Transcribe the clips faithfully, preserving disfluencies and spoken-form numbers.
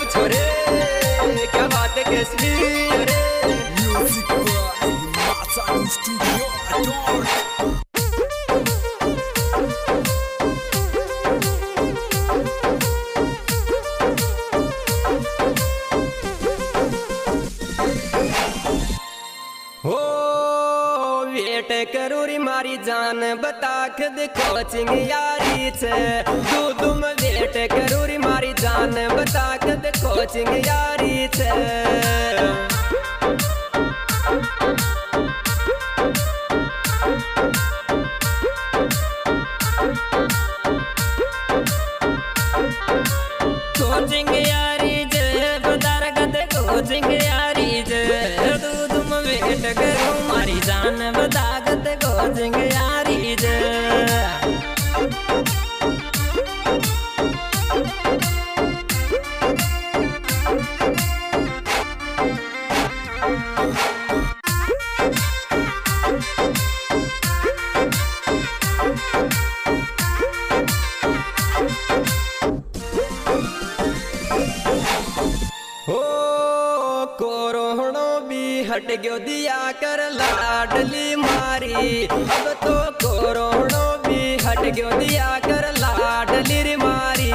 छोरे क्या बात है कैसी अरे music by Masa studio Ator. हो वेट करूरी मारी जान बता खुद कोचिंग यारी छे तू तुम वेट करूरी मारी जान बता खुद कोचिंग यारी छे कोचिंग यारी जे बता खुद कोचिंग यारी जे तू तुम वेट करूं मारी जान बता खुद कोचिंग यारी जे कोरोनो भी हट गयो दिया कर लाडली मारी अब तो कोरोनो भी हट गयो दिया कर लाडली री मारी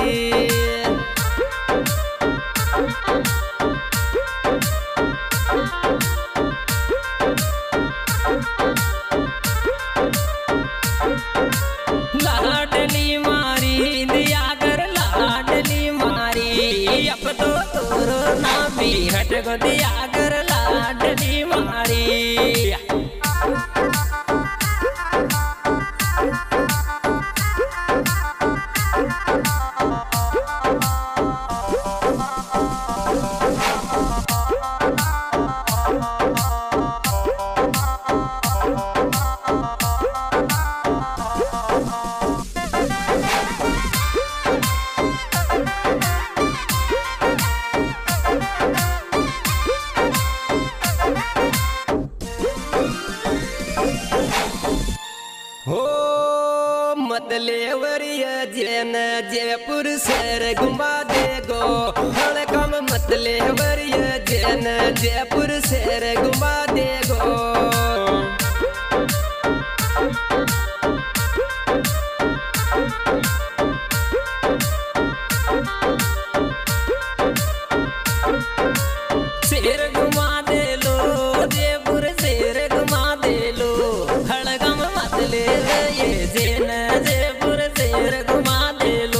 लाडली मारी दिया कर लाडली मारी अब तो कोरोना भी हट गयो दिया कर लाडली मारी हो मतलेवरिया जेन जयपुर शहर घुमा देगो हल कम मतलेवरिया जेन जयपुर शहर घुमा देगो शेर घुमा दे लो जयपुर शेर घुमा दे लो हड़गम मतले ये जेन जयपुर शेर घुमा दे लो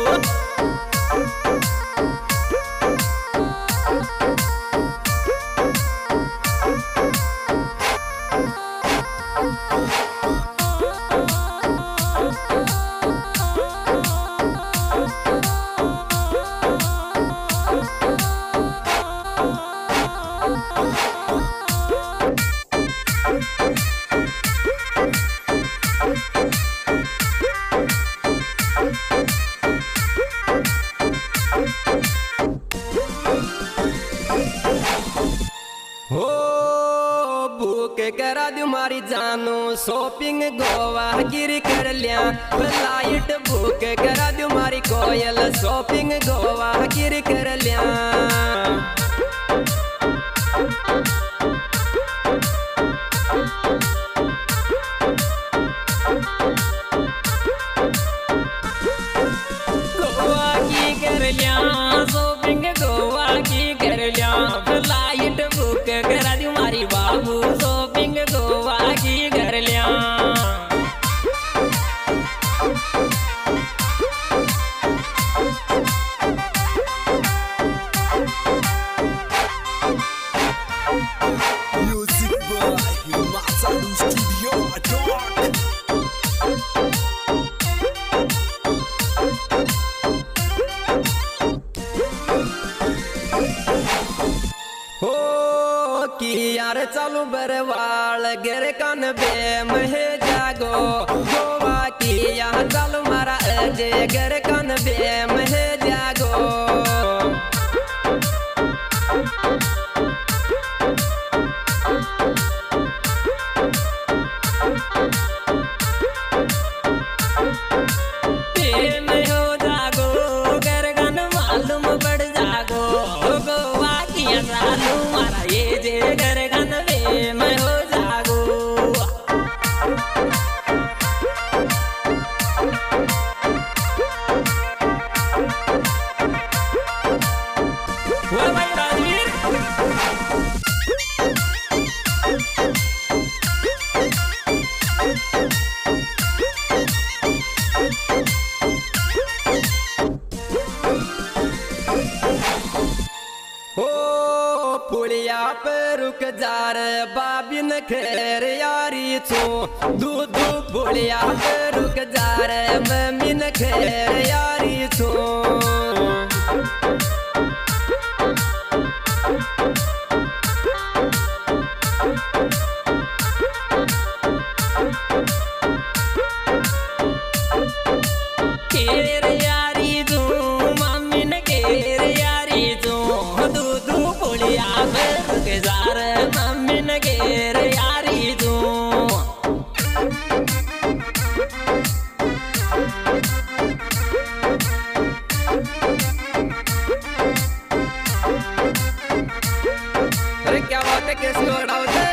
हो बुक करा दू मारी जानो शॉपिंग गोवा गिर कर लिया फ्लाइट बुक करा दू मारी कोयल शॉपिंग गोवा गिर कर लिया गोवा की कर लिया शॉपिंग गोवा की कर लिया फ्लाइट बुक करा दी मारी बाबू शॉपिंग गोवा की कर लिया music by Masa studio Ator. हो कि यार चालू बरवाल गर कान बे महे जागो गोवा की यहाँ चालू मारा अजय गर कान बे महे जागो प्रेम हो जागो गर कान मालूम पड़ जागो हो पुलिया पे रुक जा रे बाबिन खेर यारी छो दूध पुलिया पे रुक जा रे मम्मीन खेर यारी छो केर यारी तू मम्मी ने केर यारी तू दूध पुलिया पे रुक जा रे मम्मी ने केर यारी तू अरे क्या बात है कैसे हो रहा होता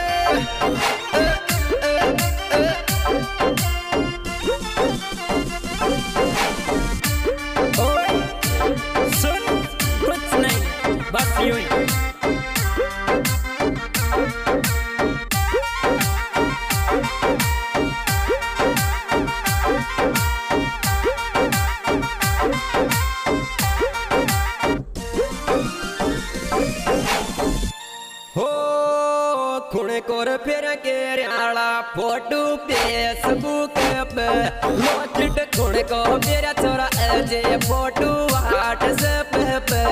सुन कुछ नहीं बस यूं ही हो खुणे कोर फिर के रियाला फोटो फेसबुक पे लोचिट खुणे को मेरा छोरा अजय फोटो व्हाट्सएप पे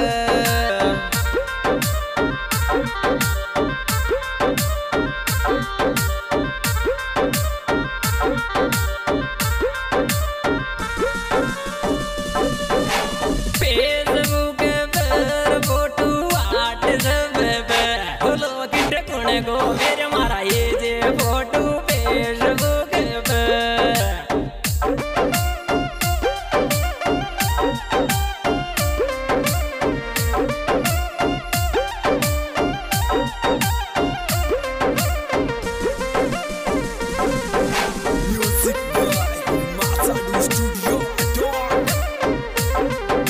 फेसबुक पर फोटो व्हाट्सएप पे लोग खुणे को मेरे मारा ये जे फोटो फेसबुक पे Music by Masadu Studio Dog.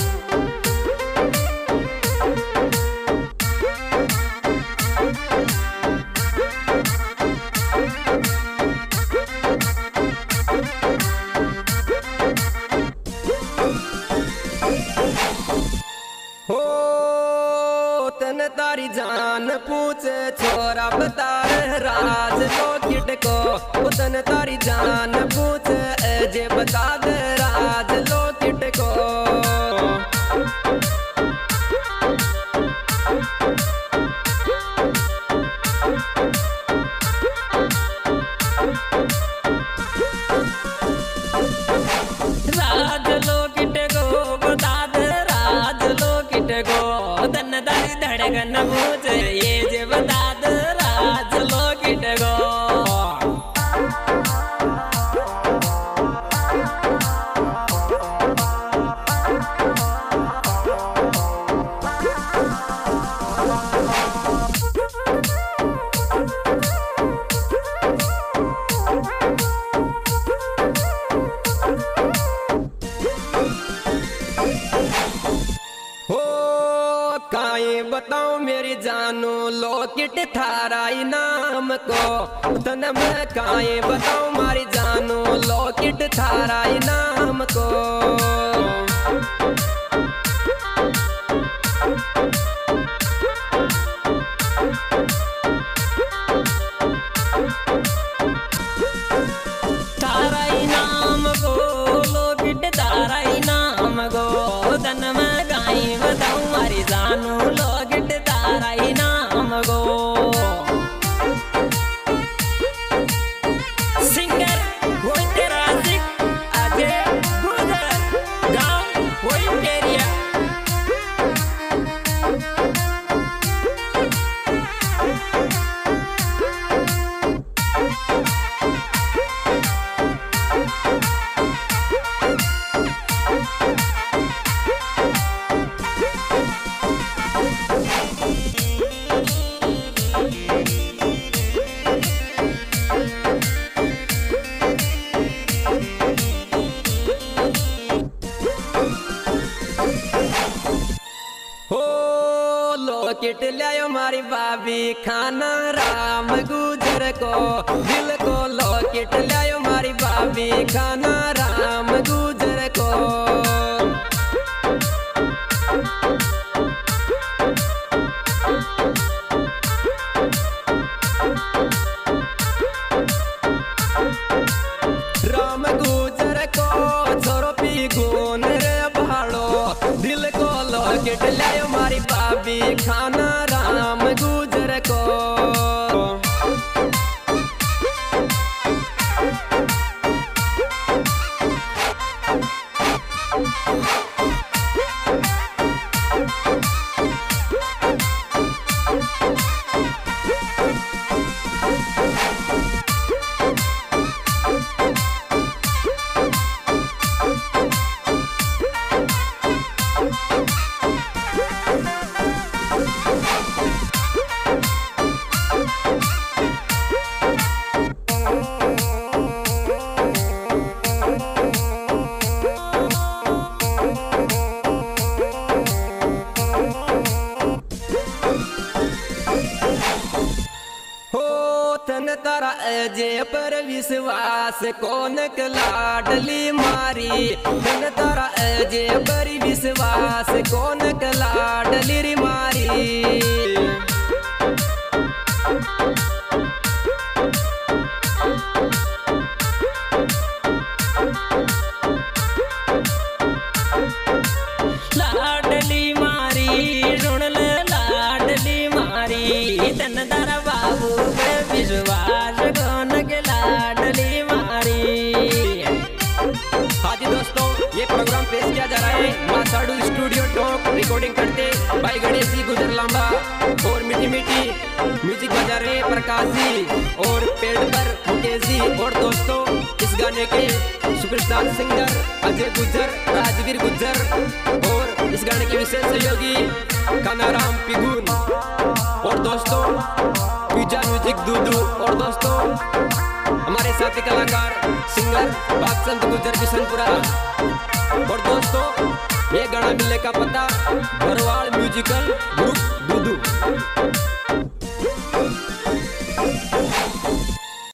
हो तन तारी जान पूछे छोरा बता रे राज लोकिट को ओ तन तारी जान पूछे अजय बता दे राज लोकिट को राज लोकिट को बता दे राज लोकिट को धन दारी धड़कन पूछ ये जे बता दे राज लोकिट को हो काई बताऊं मेरी जानू लोकिट थारा इनाम को तन मैं काई बताऊं मारी जानू लोकिट थारा इनाम को तारा इनाम गो लोकिट तारा इनाम गो धन में गाई बताऊं मारी जानू लोकिट तारा इनाम गो सिंगर वही तेरा सिक अजय गुजर गाँव वही तेरिया किट लायो मारी भाभी खाना राम गुजर को दिल को लॉकेट लायो मारी भाभी खाना राम गुजर को धन तारा अजय पर विश्वास कौन लाडली मारी, धन तारा अजय पर विश्वास कौन लाडली री मारी। लाडली मारी सुन ले लाडली मारी, धन तारा बाबू पे विश्वास कौन के लाडली मारी। हाँ जी दोस्तों, ये प्रोग्राम पेश किया जा रहा है मासाडू स्टूडियो टॉक, रिकॉर्डिंग करते भाई गणेश जी गुजर लांबा और मीठी मीठी म्यूजिक बजा रहे प्रकाश जी और पेड़ पर मुकेश जी। और दोस्तों इस गाने के सुपरस्टार सिंगर अजय गुज्जर, राजवीर गुज्जर और इस गाने के विशेष सहयोगी कानाराम पिगुन और दोस्तों पिज्जा म्यूजिक दूदू और दोस्तों हमारे साथी कलाकार सिंगर बागसंत गुज्जर किशनपुरा। और दोस्तों ये गाना मिलने का पता भरवाड़ म्यूजिकल ग्रुप